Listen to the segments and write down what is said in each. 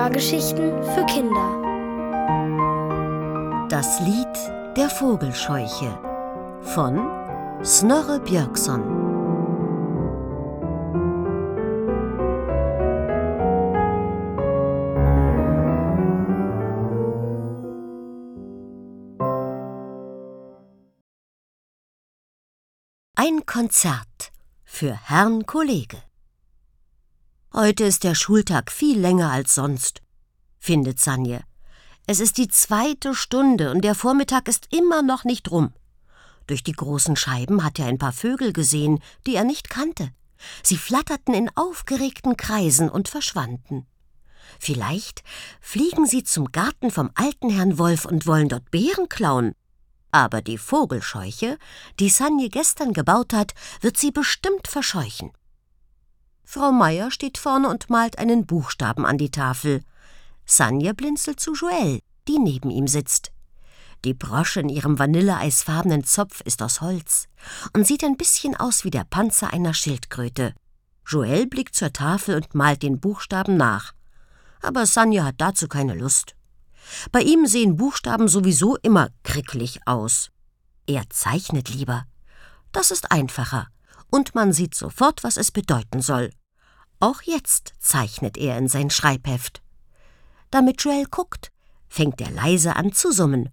Hörgeschichten für Kinder. Das Lied der Vogelscheuche von Snorre Björksson. Ein Konzert für Herrn Kollege. Heute ist der Schultag viel länger als sonst, findet Sanje. Es ist die 2. Stunde und der Vormittag ist immer noch nicht rum. Durch die großen Scheiben hat er ein paar Vögel gesehen, die er nicht kannte. Sie flatterten in aufgeregten Kreisen und verschwanden. Vielleicht fliegen sie zum Garten vom alten Herrn Wolf und wollen dort Beeren klauen. Aber die Vogelscheuche, die Sanje gestern gebaut hat, wird sie bestimmt verscheuchen. Frau Meier steht vorne und malt einen Buchstaben an die Tafel. Sanje blinzelt zu Joël, die neben ihm sitzt. Die Brosche in ihrem vanilleeisfarbenen Zopf ist aus Holz und sieht ein bisschen aus wie der Panzer einer Schildkröte. Joël blickt zur Tafel und malt den Buchstaben nach. Aber Sanje hat dazu keine Lust. Bei ihm sehen Buchstaben sowieso immer kricklig aus. Er zeichnet lieber. Das ist einfacher. Und man sieht sofort, was es bedeuten soll. Auch jetzt zeichnet er in sein Schreibheft. Damit Joël guckt, fängt er leise an zu summen.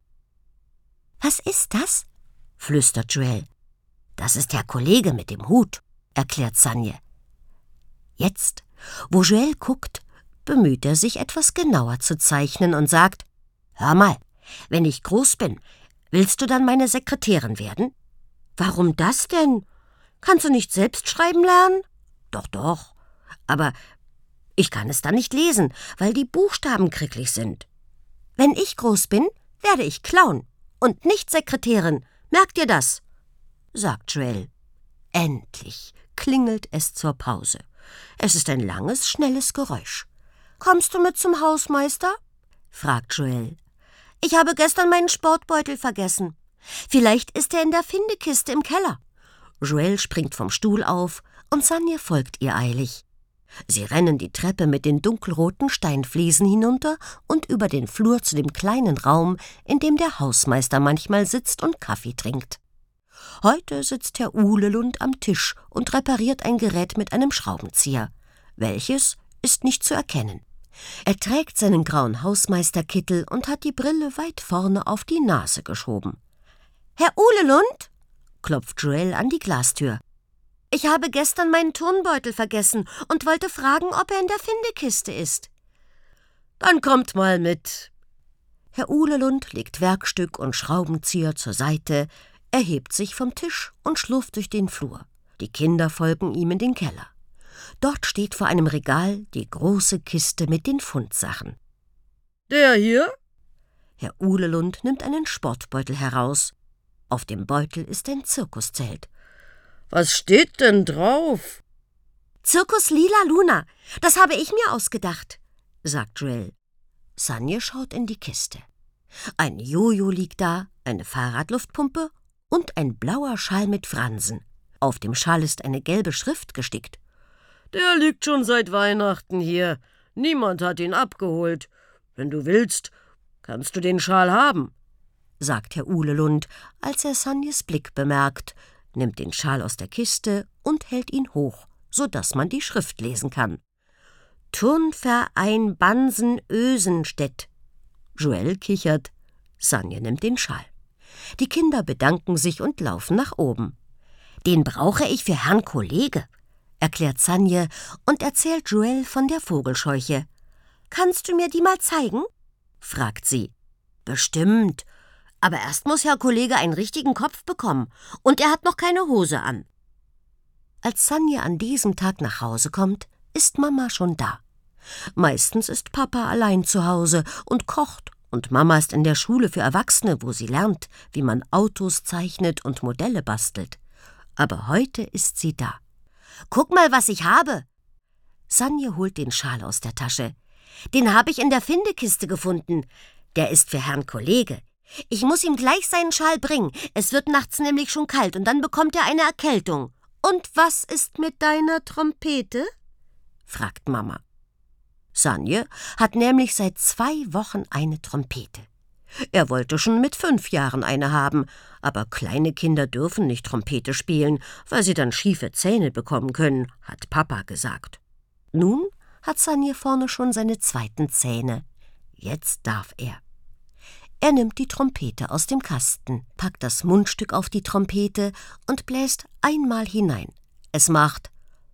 »Was ist das?« flüstert Joël. »Das ist Herr Kollege mit dem Hut«, erklärt Sanje. Jetzt, wo Joël guckt, bemüht er sich, etwas genauer zu zeichnen und sagt: »Hör mal, wenn ich groß bin, willst du dann meine Sekretärin werden?« »Warum das denn? Kannst du nicht selbst schreiben lernen?« »Doch, aber ich kann es dann nicht lesen, weil die Buchstaben kricklig sind.« »Wenn ich groß bin, werde ich Clown und nicht Sekretärin. Merkt ihr das?« sagt Joël. Endlich klingelt es zur Pause. Es ist ein langes, schnelles Geräusch. »Kommst du mit zum Hausmeister?« fragt Joël. »Ich habe gestern meinen Sportbeutel vergessen. Vielleicht ist er in der Findekiste im Keller.« Joël springt vom Stuhl auf und Sanje folgt ihr eilig. Sie rennen die Treppe mit den dunkelroten Steinfliesen hinunter und über den Flur zu dem kleinen Raum, in dem der Hausmeister manchmal sitzt und Kaffee trinkt. Heute sitzt Herr Uhlelund am Tisch und repariert ein Gerät mit einem Schraubenzieher. Welches ist nicht zu erkennen. Er trägt seinen grauen Hausmeisterkittel und hat die Brille weit vorne auf die Nase geschoben. »Herr Uhlelund?« klopft Joël an die Glastür. »Ich habe gestern meinen Turnbeutel vergessen und wollte fragen, ob er in der Findekiste ist.« »Dann kommt mal mit.« Herr Uhlelund legt Werkstück und Schraubenzieher zur Seite, erhebt sich vom Tisch und schlurft durch den Flur. Die Kinder folgen ihm in den Keller. Dort steht vor einem Regal die große Kiste mit den Fundsachen. »Der hier?« Herr Uhlelund nimmt einen Sportbeutel heraus. Auf dem Beutel ist ein Zirkuszelt. »Was steht denn drauf?« »Zirkus Lila Luna, das habe ich mir ausgedacht«, sagt Joël. Sanje schaut in die Kiste. Ein Jojo liegt da, eine Fahrradluftpumpe und ein blauer Schal mit Fransen. Auf dem Schal ist eine gelbe Schrift gestickt. »Der liegt schon seit Weihnachten hier. Niemand hat ihn abgeholt. Wenn du willst, kannst du den Schal haben«, sagt Herr Uhlelund, als er Sanjes Blick bemerkt, nimmt den Schal aus der Kiste und hält ihn hoch, sodass man die Schrift lesen kann. »Turnverein Bansen-Ösenstedt«. Joël kichert. Sanje nimmt den Schal. Die Kinder bedanken sich und laufen nach oben. »Den brauche ich für Herrn Kollege«, erklärt Sanje und erzählt Joël von der Vogelscheuche. »Kannst du mir die mal zeigen?« fragt sie. »Bestimmt. Aber erst muss Herr Kollege einen richtigen Kopf bekommen und er hat noch keine Hose an.« Als Sanje an diesem Tag nach Hause kommt, ist Mama schon da. Meistens ist Papa allein zu Hause und kocht und Mama ist in der Schule für Erwachsene, wo sie lernt, wie man Autos zeichnet und Modelle bastelt. Aber heute ist sie da. »Guck mal, was ich habe!« Sanje holt den Schal aus der Tasche. »Den habe ich in der Findekiste gefunden. Der ist für Herrn Kollege. Ich muss ihm gleich seinen Schal bringen. Es wird nachts nämlich schon kalt und dann bekommt er eine Erkältung.« »Und was ist mit deiner Trompete?« fragt Mama. Sanje hat nämlich seit 2 Wochen eine Trompete. Er wollte schon mit 5 Jahren eine haben, aber kleine Kinder dürfen nicht Trompete spielen, weil sie dann schiefe Zähne bekommen können, hat Papa gesagt. Nun hat Sanje vorne schon seine 2. Zähne. Jetzt darf er. Er nimmt die Trompete aus dem Kasten, packt das Mundstück auf die Trompete und bläst einmal hinein. Es macht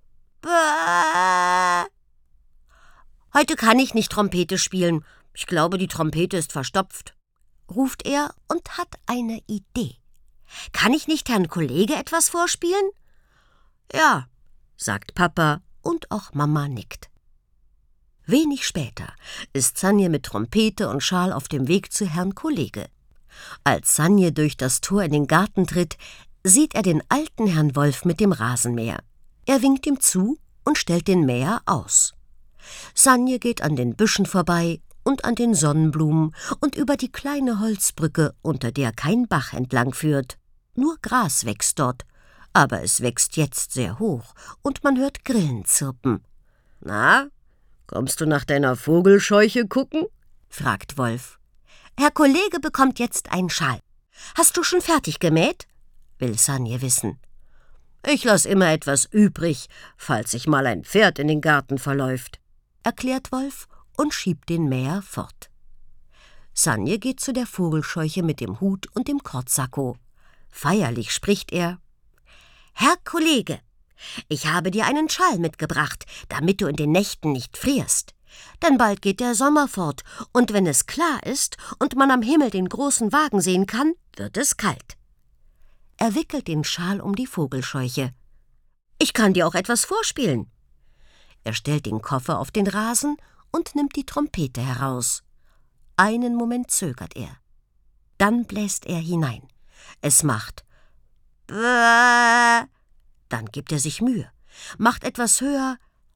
Bäh. »Heute kann ich nicht Trompete spielen. Ich glaube, die Trompete ist verstopft«, ruft er und hat eine Idee. »Kann ich nicht Herrn Kollege etwas vorspielen?« »Ja«, sagt Papa und auch Mama nickt. Wenig später ist Sanje mit Trompete und Schal auf dem Weg zu Herrn Kollege. Als Sanje durch das Tor in den Garten tritt, sieht er den alten Herrn Wolf mit dem Rasenmäher. Er winkt ihm zu und stellt den Mäher aus. Sanje geht an den Büschen vorbei und an den Sonnenblumen und über die kleine Holzbrücke, unter der kein Bach entlang führt. Nur Gras wächst dort, aber es wächst jetzt sehr hoch und man hört Grillen zirpen. »Na, kommst du nach deiner Vogelscheuche gucken?« fragt Wolf. »Herr Kollege bekommt jetzt einen Schal. Hast du schon fertig gemäht?« will Sanje wissen. »Ich lass immer etwas übrig, falls sich mal ein Pferd in den Garten verläuft«, erklärt Wolf und schiebt den Mäher fort. Sanje geht zu der Vogelscheuche mit dem Hut und dem Kortsacko. Feierlich spricht er. »Herr Kollege, ich habe dir einen Schal mitgebracht, damit du in den Nächten nicht frierst. Denn bald geht der Sommer fort, und wenn es klar ist und man am Himmel den großen Wagen sehen kann, wird es kalt.« Er wickelt den Schal um die Vogelscheuche. »Ich kann dir auch etwas vorspielen.« Er stellt den Koffer auf den Rasen und nimmt die Trompete heraus. Einen Moment zögert er. Dann bläst er hinein. Es macht Bäh. Dann gibt er sich Mühe, macht etwas höher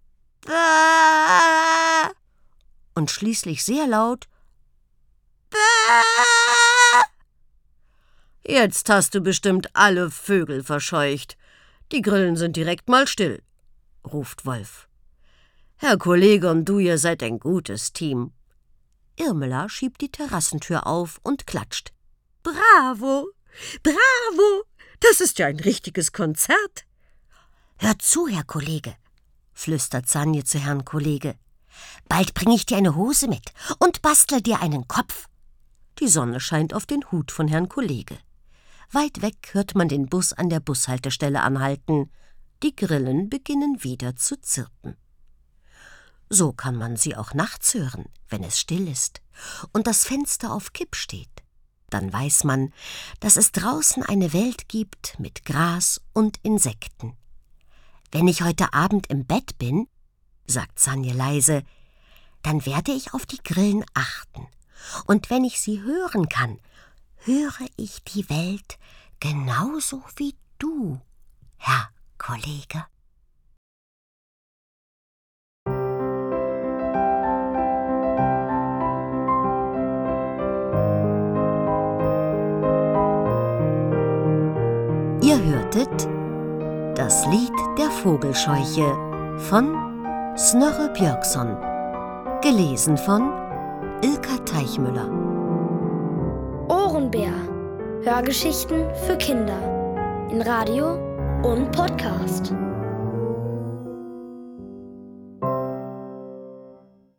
Bäh. Und schließlich sehr laut Bäh. »Jetzt hast du bestimmt alle Vögel verscheucht. Die Grillen sind direkt mal still«, ruft Wolf. »Herr Kollege und du, ihr seid ein gutes Team.« Irmela schiebt die Terrassentür auf und klatscht. »Bravo, bravo, das ist ja ein richtiges Konzert.« »Hör zu, Herr Kollege«, flüstert Sanje zu Herrn Kollege. »Bald bringe ich dir eine Hose mit und bastle dir einen Kopf.« Die Sonne scheint auf den Hut von Herrn Kollege. Weit weg hört man den Bus an der Bushaltestelle anhalten. Die Grillen beginnen wieder zu zirpen. So kann man sie auch nachts hören, wenn es still ist und das Fenster auf Kipp steht. Dann weiß man, dass es draußen eine Welt gibt mit Gras und Insekten. »Wenn ich heute Abend im Bett bin«, sagt Sanje leise, »dann werde ich auf die Grillen achten. Und wenn ich sie hören kann, höre ich die Welt genauso wie du, Herr Kollege.« Ihr hörtet das Lied der Vogelscheuche von Snorre Björkson, gelesen von Ilka Teichmüller. Ohrenbär. Hörgeschichten für Kinder. In Radio und Podcast.